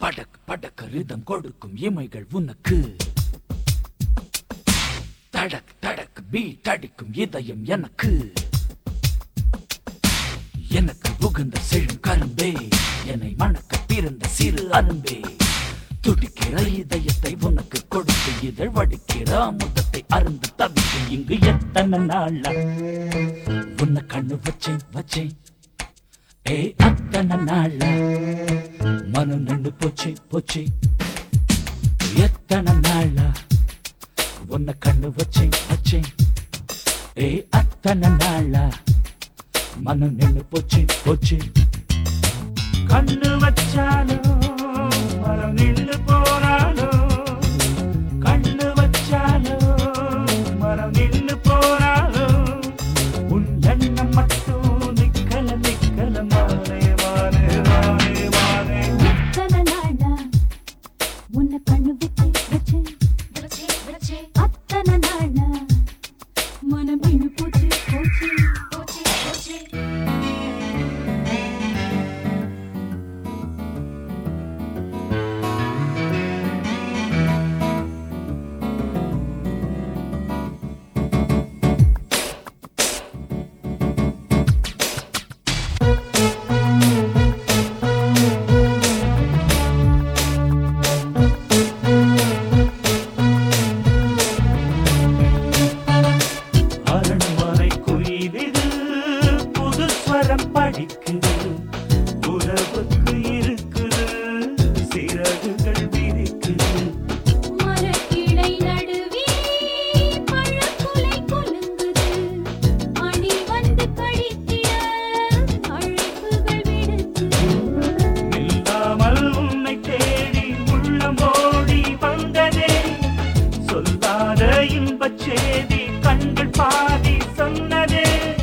படக் படக் rhythm கொடுக்கும் இமைகள் உனக்கு, தடக் தடக் பீட் அடிக்கும் இதயம் எனக்கு. எனக்கு உகந்த செழும் கரும்பே, என்னை மணக்க பிறந்த சிறு அரும்பே, துடிக்கிற இதயத்தை உனக்கு கொடுத்து இதழ் வடிக்கிற அமுதத்தை அருந்து தவிக்கும். இங்கு எத்தனை நாளா உன்னை கண்ணு வச்சேன் வச்சேன், அத்தனை நாளா மனம் நின்று போச்சு போச்சு. எத்தனை நாளா உன்னை கண்ணு வச்சேன் வச்சேன், அத்தனை நாளா மனம் நின்று போச்சு போச்சு. கண்ணு வச்சாலும் மனம் நின்று போனாலும், கண்ணு வச்சாலும் மனம் நின்று போனாலும், உன் எண்ணம் மட்டும் நிக்கல நிக்கல மானே மானே மானே மானே. எத்தனை நாளா உன்னை கண்ணு வச்சேன் வச்சேன், அத்தனை நாளா மனம் நின்று போச்சு போச்சு போச்சு போச்சு. படிக்குது உறவுக்கு இருக்குது, சிறகுகள் விரிக்குது. மரக்கிளை நடுவே பழக்குலை குலுங்குது, அணி வந்து கழித்திட அழைப்புகள் விடுக்குது. நில்லாமல் உன்னை தேடி உள்ளம் ஓடி வந்ததே, சொல்லாத இன்பச் செய்தி கண்கள் பாதி சொன்னதே.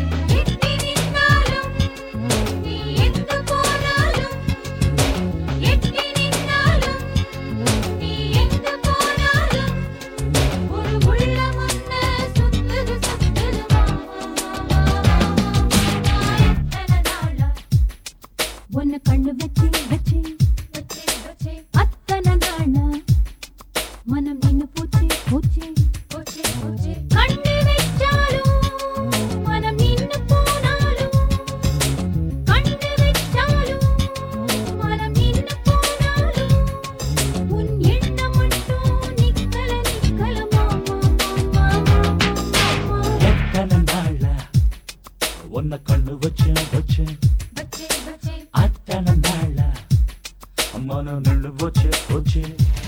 உன்னை கண்ணு வச்சேன் அத்தனை நாளா மனம் நின்னு போச்சு போச்சு போச்சு போச்சு. கண்ணு வச்சாலும் மனம் நின்னு போனாலும், கண்ணு வச்சாலும் மனம் நின்னு போனாலும், உன் எண்ணம் மட்டும் நிக்கல நிக்கல மாமா மாமா மாமா. எத்தனை நாளா உன்னை கண்ணு வச்சேன் வச்சேன், அத்தனை நாளா மனம் நின்று போச்சு போச்சு.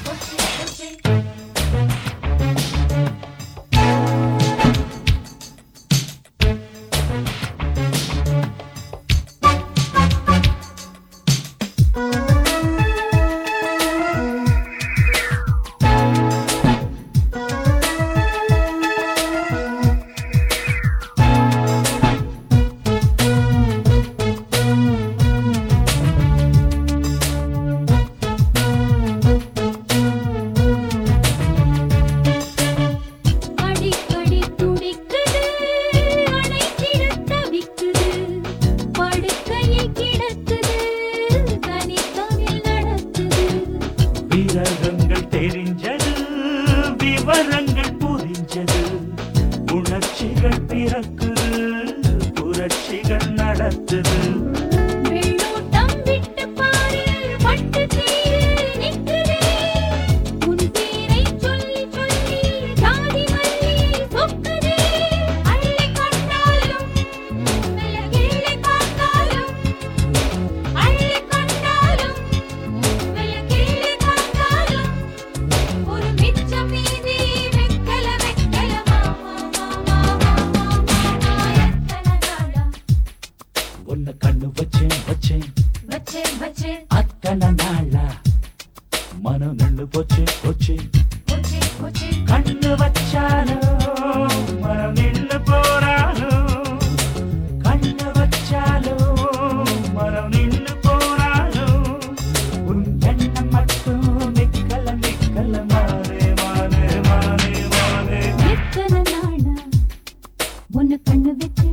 அடிக்கடி துடிக்குது, அணைத்திட தவிக்குது, படுக்கையில் கிடக்குது, தனித்தனில் நடக்குது. விரகங்கள் தெரிஞ்சது, விவரங்கள் புரிஞ்சது, உணர்ச்சிகள் பிறக்குது, புரட்சிகள் நடத்துது. வெள்ளோட்டம் விட்டு பாரு பட்டு தீரு நிக்குதே, உன் பேரை சொல்லி சொல்லி ஜாதி மல்லி சொக்குதே. அள்ளி கொண்டாலும் மெல்ல கிள்ளி பார்த்தாலும், அள்ளி கொண்டாலும் மெல்ல கிள்ளி பார்த்தாலும், ஒரு மிச்சம் மீதி வெக்கல வெக்கல மாமா மாமா மாமா மாமா. எத்தனை நாளா உன்னை கண்ணு வச்சேன் வச்சேன், அத்தனை நாளா மனம் நின்று போச்சு போச்சு. கண்ணு வச்சாலும் மனம் நின்று போனாலும், கண்ணு வச்சாலும் மனம் நின்று போனாலும், உன் எண்ணம் மட்டும் நிக்கல நிக்கல மானே மானே மானே மானே. எத்தனை நாளா உன்னை கண்ணு வச்சேன்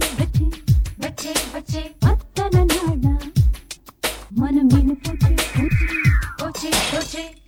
அத்தனை நாளா மனம் நின்னு போச்சு போச்சு போச்சு. போச்சே